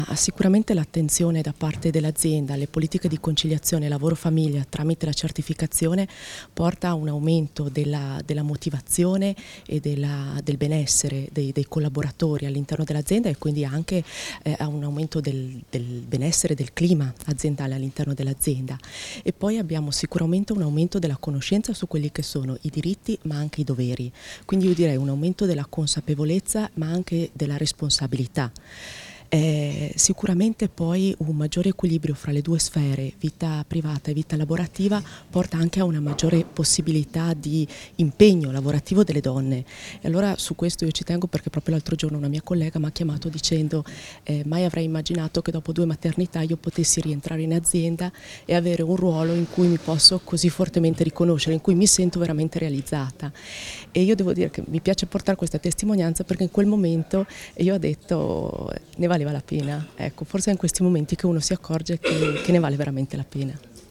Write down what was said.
Sicuramente l'attenzione da parte dell'azienda alle politiche di conciliazione lavoro-famiglia tramite la certificazione porta a un aumento della motivazione e del benessere dei collaboratori all'interno dell'azienda e quindi anche a un aumento del benessere del clima aziendale all'interno dell'azienda. E poi abbiamo sicuramente un aumento della conoscenza su quelli che sono i diritti ma anche i doveri, quindi io direi un aumento della consapevolezza ma anche della responsabilità. Sicuramente poi un maggiore equilibrio fra le due sfere, vita privata e vita lavorativa, porta anche a una maggiore possibilità di impegno lavorativo delle donne. E allora su questo io ci tengo perché proprio l'altro giorno una mia collega mi ha chiamato dicendo mai avrei immaginato che dopo 2 maternità io potessi rientrare in azienda e avere un ruolo in cui mi posso così fortemente riconoscere, in cui mi sento veramente realizzata. E io devo dire che mi piace portare questa testimonianza perché in quel momento io ho detto ne valeva la pena, ecco, forse è in questi momenti che uno si accorge che ne vale veramente la pena.